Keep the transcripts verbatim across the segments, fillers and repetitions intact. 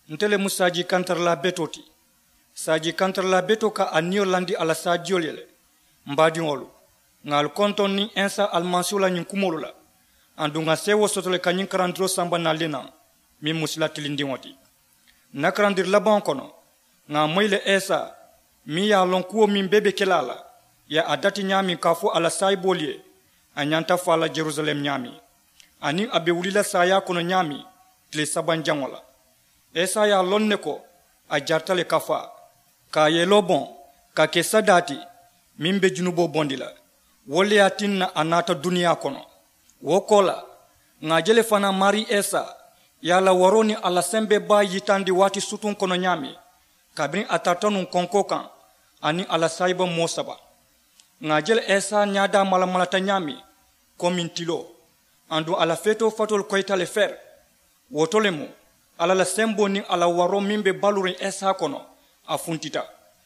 ntele musaji kantar la betoti saji kantar la beto ka anio landi ala sajiol yele mbadiolu ngal konton ni ensa almansula nyin kumolu la andunga sewo sotole kanyin karandro samba na lena mi musla tilindi wati nakrandir laban kono nga moyle esa mi ya lonkuo min bebe kelala ya adati nyami kafu ala saibolie anyanta fala Jerusalem nyami ani abe wulila saya kono nyami tile saban jangola esa ya lonne ko a jartale kafa ka yelo bon ka ke sadati min be junubo bondila wole atinna anata dunia kono wokola ngajele fana mari esa yala waroni ala sembe ba yitandi wati sutun kono nyami kabrin atatonu konkokan ani ala saiba mosaba ngajele esa nyada mala malata nyami komintilo andu ala feto fatol koitale fer wotolemu ala la sembo ni ala waro mimbe balurin esa kono afuntita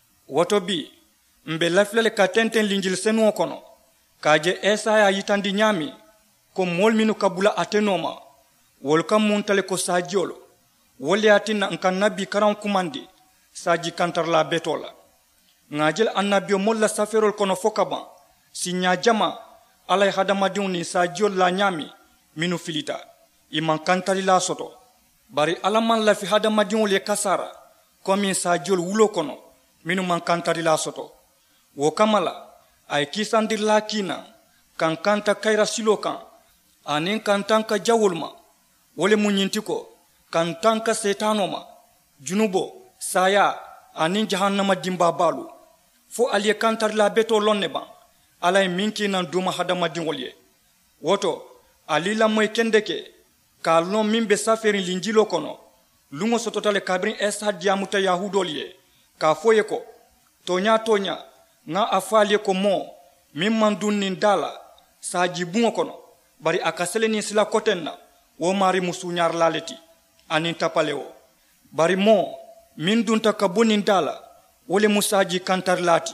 wotobi mbe laflele ka tenten linjil senu kono kaje esa ya yitandi nyami ko molminu kabula atenoma wol kam muntale ko sajiolo wole atina nkan nabi karan kumandi saji kantar la betola ngajel annabio molla saferol kono fokaba sinya jama alay hadama diuni sajiol la nyami minu filita iman kantali la soto bari alaman la fi hadama diuli kasara komi sajiol wulo kono minu man kantali la soto wo kamala ay kisandir la kina kan kanta kaira silokan anin kantanka jawulma wole munyintiko kantanka setanoma junubo saya anin jahannama dimba balu fo aliye kantar la beto lonne ban alay minki nan duma hadama dingolye woto alila moy kendeke ka lon mimbe saferin linjilo kono lungo sototale kabrin esa diamuta yahudolye ka foye ko tonya tonya nga afali ko mo mimman dunnin dala saji bungo kono bari akaseleni sila kotenna wo mari musunyar laleti anin tapalewo bari mo min dunta kabunin dala wole musaji kantar lati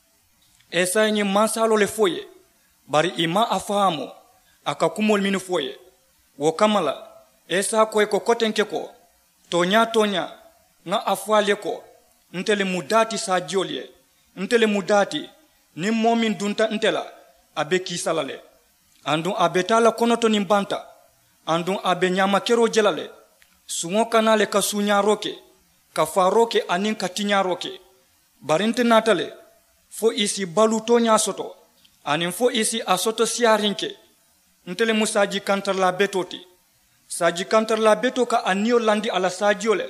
esa nyi mansalo le foye bari ima afahamo akakumol minu foye wo kamala esa koy ko kotenke ko tonya tonya nga afale ko ntele mudati sajiolye ntele mudati ni momin dunta ntela abe kisalale andun abetala konoto nimbanta andun abe nyama kero jelale sungo kanale ka sunya roke ka faroke anin katinya roke barinte natale fo isi baluto nya soto anin fo isi asoto siarinke ntele musaji kantar la betoti saji kantar la beto ka anio landi ala sajiole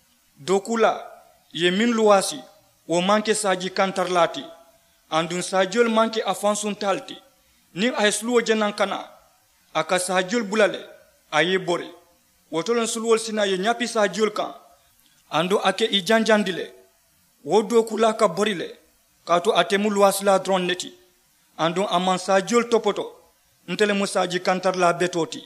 dokula ye min luwasi wo manke saji kantar lati andun sajiol manke afansun talti ni ay sluwo jenan kana aka sajiol bulale aye bore wotolon sulwol sina ye nyapi sajiol kan ando ake ijanjandile wodo kula ka borile kato atemu luwasla dron neti ando aman sajiol topoto ntele musaji kantar la betoti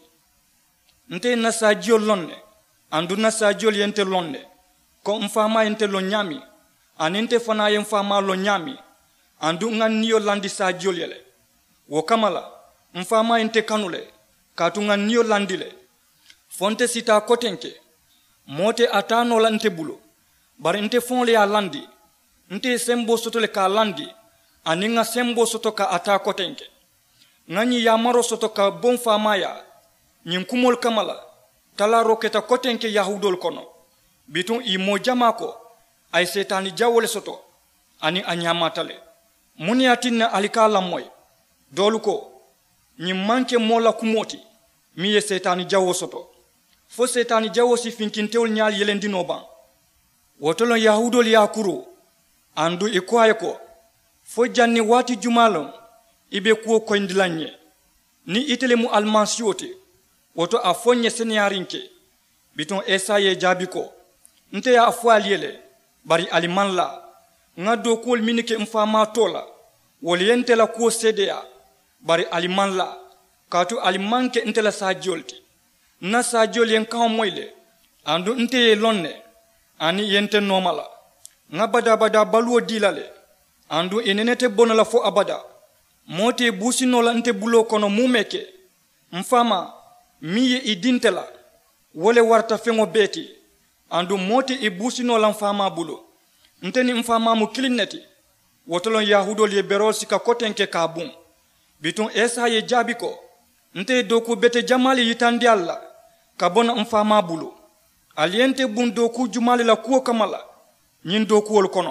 nte na sajiol lonne andu na sajiol yente lonne ko mfama yente lo nyami aninte fana ye mfama lo nyami andu ngan niyo landi sajiol yele wo kamala mfama inte kanule katunga niyo landile fonte sita kotenke mote atano la nte bulo bari nte fonle ya landi nte sembo soto le ka landi aninga sembo soto ka ata kotenke ngani ya maro soto ka bon fama ya nyinkumol kamala tala roketa kotenke yahudol kono bitun i mojama ko ay setani jawole soto ani anyamatale muniatina alikala moy doluko nyi manke mola kumoti miye setani jawo soto fo setani jawo si finkintewol nyaal yelendino ban wotolo yahudol yakuro andu ikwaye ko fo janni wati jumalon ibe kuo koindilanye ni itele mu almansiyote woto afonye senyarinke biton esaye jabiko nte ya afwaliyele bari alimanla ngado kol minike mfama tola woliyente la kuo sedea bari alimanla katu alimanke ntela sajolti na sajol yen kaw moyle andu nte ye lonne ani yente normala ngabada bada baluo dilale andu enenete bonala fo abada mote businola nte bulo kono mumeke mfama miye idintela wole warta fengo beti andu moti e busino lan fama bulo nteni mfama mu kilineti wotolon yahudol ye berol sika kotenke kabum bitun esa ye jabiko nte doku bete jamali yitandi alla kabona mfama bulo aliente bun doku jumali la kuo kamala nyin doku wol kono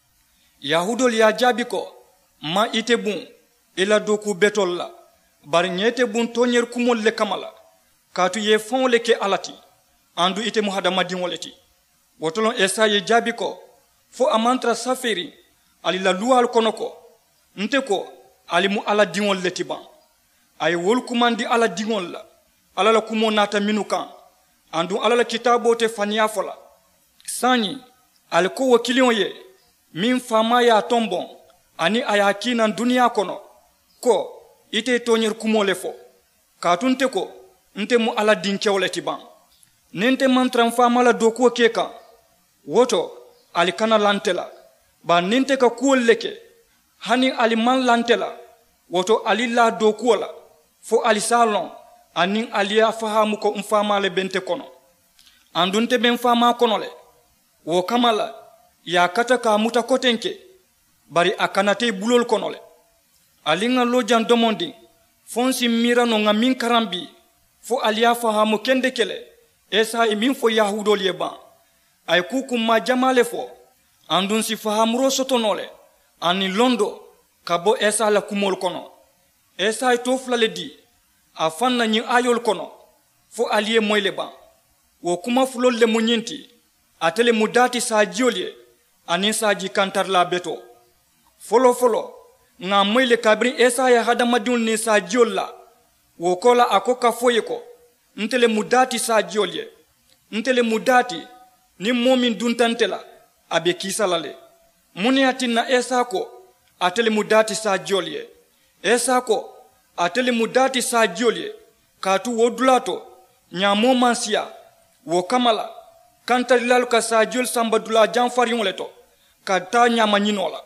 yahudol ya jabiko ma ite bun ila doku betol la bar nyete bun tonyer kumol le kamala katu ye fon le ke alati andu ite muhada dinoleti wotolon esa ye jabiko fo amantra saferi ali la lual konoko nte ko ali mu ala dingol leti ban ay wol kumandi ala dingol la ala la kumo nata minukan andu ala la kitabo te fania fola sani al ko wakilion ye min fama ya tombon ani ayaki nan dunia kono ko ite tonyer kumo le fo katunte ko nte mu ala dinkewleti ban nente mantran fama la doko keka woto ali kana lantela ba ninte ka kuol leke hani ali man lantela woto ali la do kuola fo ali salon anin ali afahamu ko mfama le bente kono andunte ben fama kono le wo kamala ya kata ka muta kotenke bari akanate bulol kono le ali nga lojan domondi fonsi mira no nga min karambi fo ali afahamu kende kele esa e min fo yahudol yeba ay kukum ma jamale fo andun si fahamro sotonole ani londo kabo esa la kumol kono esa to flale di afanna nyi ayol kono fo aliye moyle ba wo kuma fulol le munyinti atele mudati sa jiolye ani saji kantar la beto folo folo nga moyle kabri esa ya hada madun ni sa jiolla wo kola akoka foyeko ntele mudati sa jiolye ntele mudati ni momin duntantela abe kisalale muni atina esa ko atele mudati sa jolye esa ko atele mudati sa jolye katu wodulato nyamo mansia wo kamala kantalilal ka sa jol sambadula janfarion leto kata nyama nyinola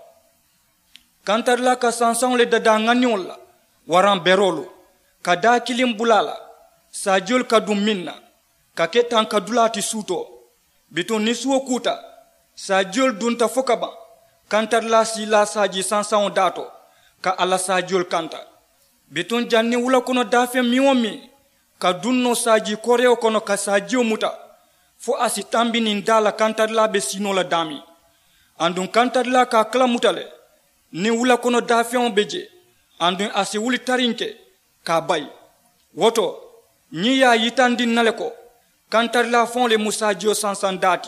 kantarla ka sansan le dada nganyola waran berolo kada kilim bulala sa jol kadum minna kaketan kadulati suto biton nisuo kuta sa jol dunta fokaba kantar la si la saji sansan dato ka ala sa jol kanta biton janni wula kono dafe miwomi ka dunno saji koreo kono ka sajio muta fo asitambi nin dala kantar la be sino la dami andun kantar la ka kala mutale ni wula kono dafe on beje andun asi wuli tarinke ka bay woto nyi ya yitandi naleko kantar la fon le musajio sansan dati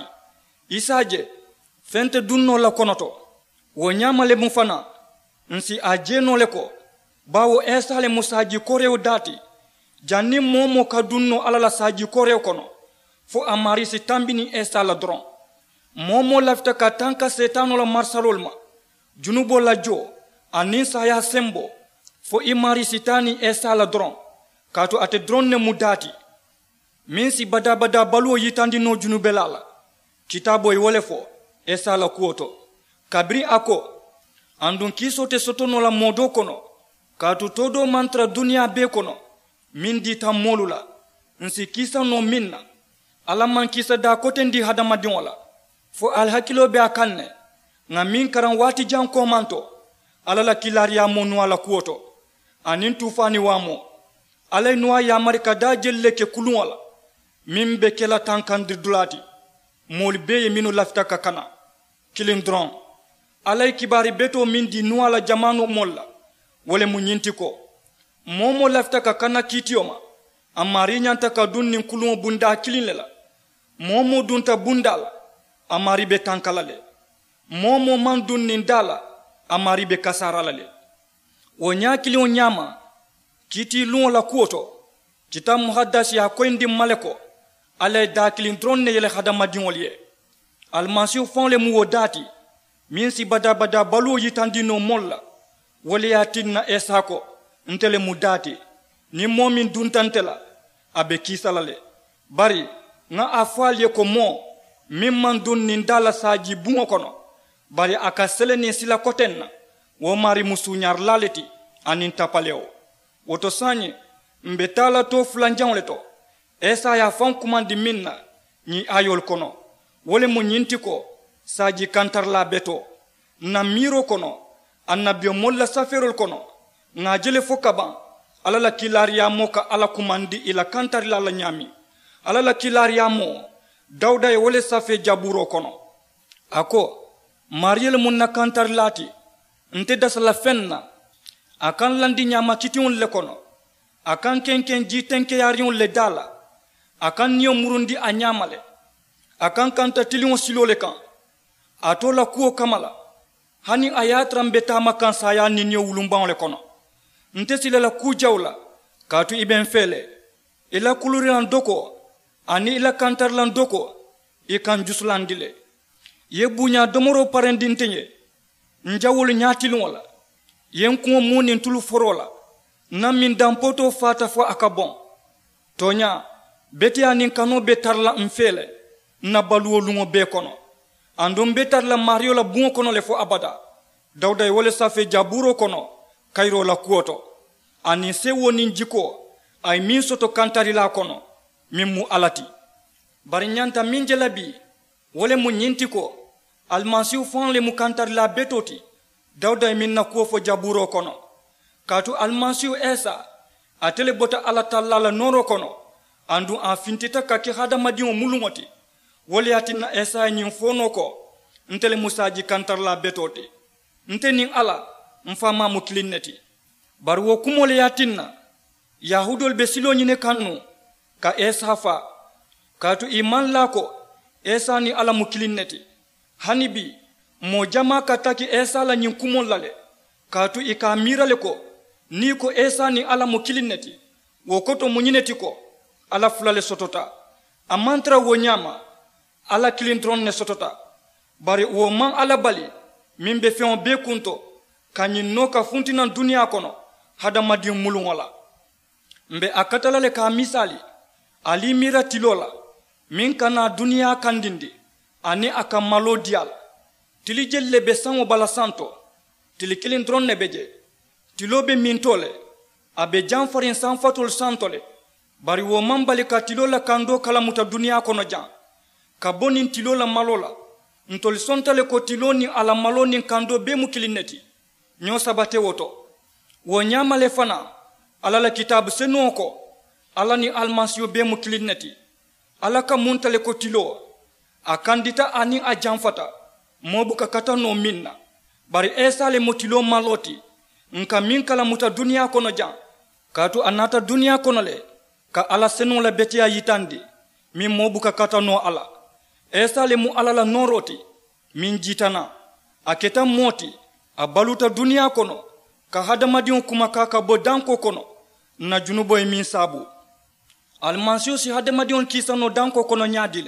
isaje fente dunno la konoto wo nyama le mufana nsi ajeno le ko bawo esale musaji koreo dati janni momo ka dunno ala la saji koreo kono fo amari si tambini esala dron momo lafta ka tanka setano la marsalolma junubo la jo anin saya sembo fo imari sitani esala dron kato ate dron ne mudati min si bada bada baluo yitandi no junubelala kitabo i wole fo esala kuoto kabri ako andun kiso te sotono la modo kono katu todo mantra dunia be kono min di tamolula nsi kisa no minna ala man kisa da kotendi hadama diola fo al hakilo be akanne nga min karan wati janko manto ala la kilaria monu ala kuoto anin tufani wamo ala nuwa ya marika da jelle ke kulunwala min be kela tankandir dulati mol beye minu lafta kakana kilindron alay kibari beto min di nuwa la jamano molla wole munyinti ko momo lafta kakana kitioma amari nyanta ka dunnin kulun bunda kilinlela momo dunta bundala amari be tankalale momo man dunnin dala amari be kasaralale wonya kilon nyama kiti lun la kuoto kitam muhaddas ya koindi maleko ale dakilin dronne yele khadama dinolye almansi fon le muwo dati min si bada bada balu yitandi no molla wali yatinna esako ntele mudati ni momin duntantela abe kisalale bari nga afalye ko mo mimman dun nin dala saji bungo kono bari akasele ni sila kotenna wo mari musunyar laleti anin tapaleo woto sanye mbetala to flanjangle to esa ya fon kumandi minna ni ayol kono wole mu nyinti ko saji kantar la beto na miro kono annabio molla saferol kono nga jele fokaban ala la kilariya mo ka ala kumandi ila kantar la la nyami ala la kilariya mo dawda e wole safe jaburo kono ako mariel mun na kantar lati nte dasala fenna akan landi nyama kitiun le kono akan kenken jitenke yarion le dala akan niyo murundi anyamale akan kanta tilion silole kan atola kuo kamala hani ayatram betama kan saya ninyo wulumban le kono nte silela ku jawla katu iben fele ila kuluriran doko ani ila kantarlan doko ikan juslandile ye bunya domoro parendintenye njawul nyatilun wala yen ko munin tulu forola namin dampoto fata fo akabon tonya beti anin kano betarla mfele na baluo lungo be kono andom betarla mario la bungo kono le fo abada dawda wole safe jaburo kono kairo la kuoto ani se woni jiko ay min soto kantari la kono min mu alati bari nyanta min jelabi wole mu nyinti ko almansiu fon le mu kantari la betoti dawda min na ko fo jaburo kono katu almansiu esa atele bota ala talla la noro kono andu an fintita kake hada madion mulungoti wole atina esa nyin fono ko ntele musaji kantar la betoti nteni ala mfama muklinneti bar wo kumole yatinna yahudol be silo nyine kannu ka esa fa katu iman lako esa ni ala muklinneti hanibi mo jama kataki esa la nyin kumol lale katu ikamira leko ni ko esa ni ala muklinneti wo koto munyineti ko ala fulale sotota amantra wo nyama ala kilintron ne sotota bari wo man ala bali mimbe feon be kunto kanyin noka funtina dunia kono hada madi mulungola mbe akatala le ka misali ali mira tilola min kana dunia kandindi ani aka malodial tili jelle be sango bala santo tili kilintron ne beje tilobe mintole abe janfarin sanfatol santole bari wo mambali ka tilola kando kala muta dunia kono jan ka bonin tilola malola ntol sontale ko tiloni ala maloni kando be mukilineti nyo sabate woto wo nyamale fana ala la kitabu senoko ala ni almasio be mukilineti ala ka muntale ko tilo akandita ani a janfata mobuka kata no minna bari esale motilo maloti nka min kala muta dunia kono jan katu anata dunia kono le ka ala senu la betia yitandi min mobuka kata no ala esale mu ala la noroti min jitana aketa moti a baluta dunia kono ka hadamadion kuma kaka bodanko kono na junubo min sabu almansio si hadamadion kisano danko kono nyadile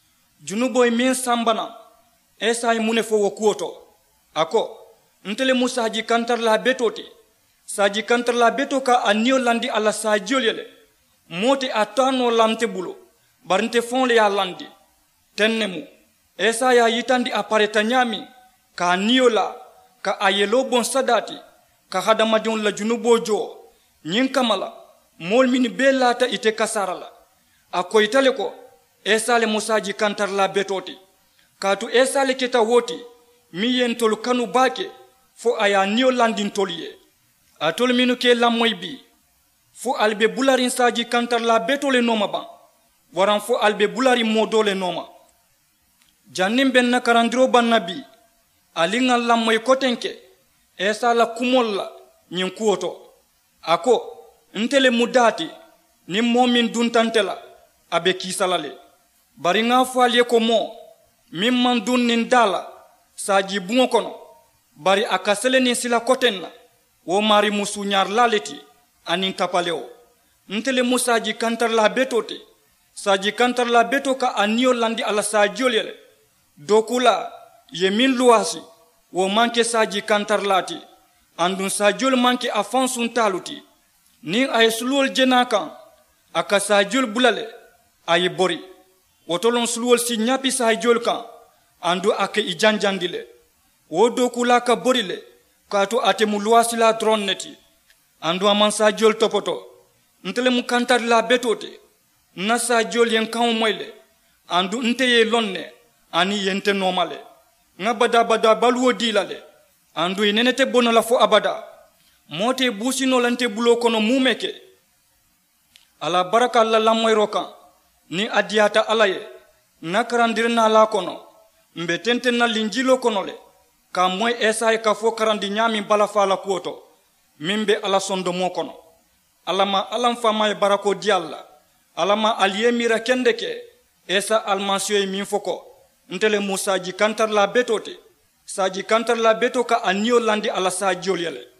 junubo min sambana esay munefo wokuoto ako ntele musaji kantar la betoti saji kantar la betoka anio landi ala sajiolele moti atano lamte bulo barnte fonle ya landi tennemu esa ya yitandi apareta nyami ka niola ka ayelo bon sadati ka hadamadion la junubo jo nyin kamala mol min belata ite kasarala akoytale ko esa le musaji kantar la betoti katu esa le keta woti mi yentol kanu bake fo aya nio landin toliye atol minu ke lamoy bi fo albe bularin saji kantar la betole noma ban waran fo albe bulari modole noma jannim ben na karandiro bannabi alinga lamoy kotenke esa la kumolla nyin kuoto ako ntele mudati ni momin duntantela abe kisalale bari nga fo aliye ko mo mimman dun nin dala saji bungo kono bari akasele ni sila kotenna wo mari musu nyar laleti anin kapaleo ntele musaji kantar la betote saji kantar la betoka anio landi ala sajiolele dokula yemin luasi wo manke saji kantar lati andun sajiol manke afansun taluti ni ay sulol jenaka aka sajiol bulale ay bori wotolon sulol si nyapi sajiol kan andu ake ijanjandile wo dokula ka borile kato atemu luasi la drone neti andu aman sajiol topoto ntele mu kantar la betote na sajiol yen kan moyle andu nteye lonne ani yente nomale nga bada bada baluwo dilale andu nenete bonala fo abada mote busino lante bulo kono mumeke ala baraka alla lamoyro kan ni adiyata alaye nakarandirna la kono mbe tenten na linjilo kono le ka moy esa ka fo karandi nyami bala fala kuoto mimbe ala sondo mo kono alama alam fama e barako dialla alama aliyemira kendeke esa almansio e min foko ntele musa ji kantar la betote saji kantar la beto ka anio landi ala sa joliele